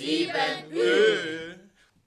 7Ü.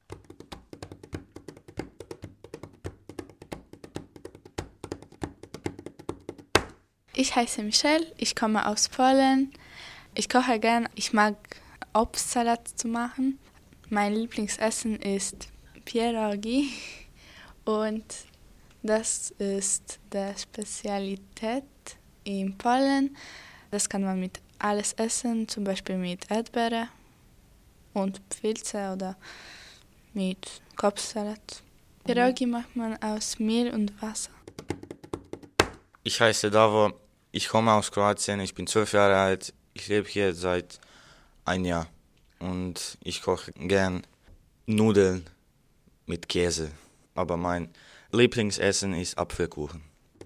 Ich heiße Michelle, ich komme aus Polen. Ich koche gern, ich mag Obstsalat zu machen. Mein Lieblingsessen ist Pierogi und das ist die Spezialität in Polen. Das kann man mit alles essen, zum Beispiel mit Erdbeere und Pilze oder mit Kopfsalat. Pierogi macht man aus Mehl und Wasser. Ich heiße Davor, ich komme aus Kroatien, ich bin 12 Jahre alt, ich lebe hier seit einem Jahr und ich koche gern Nudeln mit Käse, aber mein Lieblingsessen ist Apfelkuchen.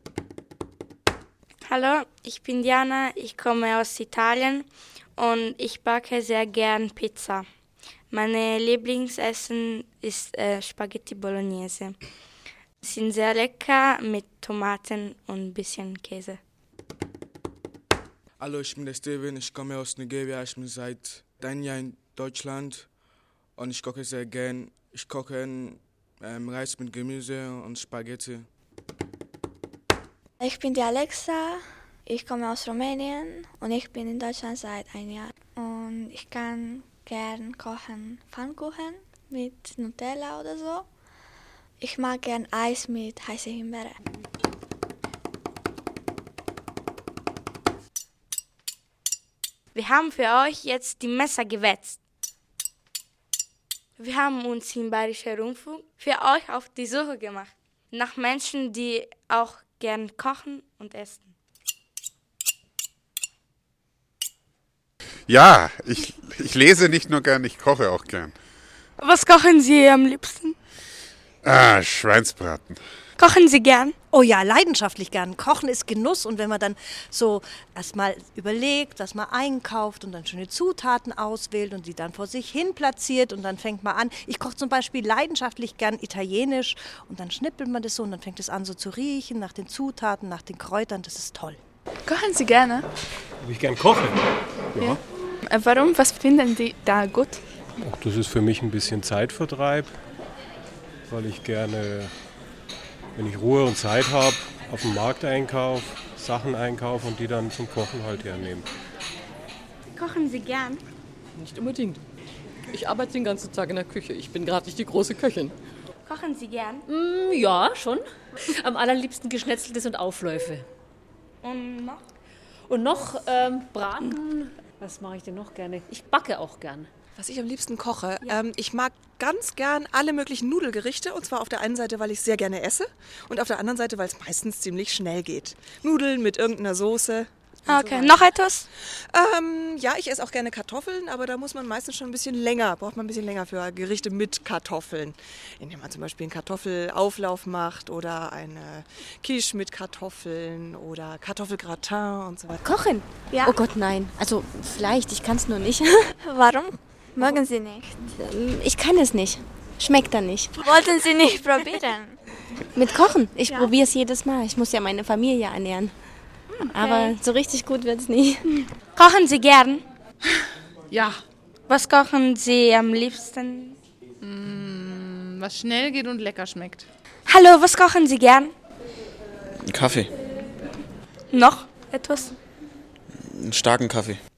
Hallo, ich bin Diana, ich komme aus Italien und ich backe sehr gern Pizza. Mein Lieblingsessen ist Spaghetti Bolognese. Sie sind sehr lecker mit Tomaten und ein bisschen Käse. Hallo, ich bin der Steven, ich komme aus Nigeria, ich bin seit einem Jahr in Deutschland und ich koche sehr gern. Ich koche Reis mit Gemüse und Spaghetti. Ich bin die Alexa, ich komme aus Rumänien und ich bin in Deutschland seit einem Jahr. Und ich kann gern kochen Pfannkuchen mit Nutella oder so. Ich mag gern Eis mit heißer Himbeere. Wir haben für euch jetzt die Messer gewetzt. Wir haben uns im Bayerischen Rundfunk für euch auf die Suche gemacht. Nach Menschen, die auch gern kochen und essen. Ja, ich lese nicht nur gern, ich koche auch gern. Was kochen Sie am liebsten? Schweinsbraten. Kochen Sie gern? Oh ja, leidenschaftlich gern. Kochen ist Genuss und wenn man dann so erstmal überlegt, was man einkauft und dann schöne Zutaten auswählt und die dann vor sich hin platziert und dann fängt man an. Ich koche zum Beispiel leidenschaftlich gern italienisch und dann schnippelt man das so und dann fängt es an so zu riechen nach den Zutaten, nach den Kräutern. Das ist toll. Kochen Sie gerne? Ob ich gern koche? Ja. Warum? Was finden Sie da gut? Ach, das ist für mich ein bisschen Zeitvertreib, weil ich gerne, wenn ich Ruhe und Zeit habe, auf dem Markt einkaufe, Sachen einkaufe und die dann zum Kochen halt hernehme. Kochen Sie gern? Nicht unbedingt. Ich arbeite den ganzen Tag in der Küche. Ich bin gerade nicht die große Köchin. Kochen Sie gern? Ja, schon. Am allerliebsten Geschnetzeltes und Aufläufe. Und noch? Und noch Braten. Was mache ich denn noch gerne? Ich backe auch gern. Was ich am liebsten koche? Ja. Ich mag ganz gern alle möglichen Nudelgerichte. Und zwar auf der einen Seite, weil ich sehr gerne esse. Und auf der anderen Seite, weil es meistens ziemlich schnell geht. Nudeln mit irgendeiner Soße. Okay, so noch etwas? Ja, ich esse auch gerne Kartoffeln, aber da muss man meistens schon ein bisschen länger, braucht man ein bisschen länger für Gerichte mit Kartoffeln. Indem man zum Beispiel einen Kartoffelauflauf macht oder eine Quiche mit Kartoffeln oder Kartoffelgratin und so weiter. Kochen? Ja. Oh Gott, nein. Also vielleicht, ich kann es nur nicht. Warum? Mögen Sie nicht? Ich kann es nicht. Schmeckt dann nicht. Wollten Sie nicht probieren? Mit Kochen? Ich probiere es jedes Mal. Ich muss ja meine Familie ernähren. Okay. Aber so richtig gut wird es nie. Kochen Sie gern? Ja. Was kochen Sie am liebsten? Was schnell geht und lecker schmeckt. Hallo, was kochen Sie gern? Kaffee. Noch etwas? Einen starken Kaffee.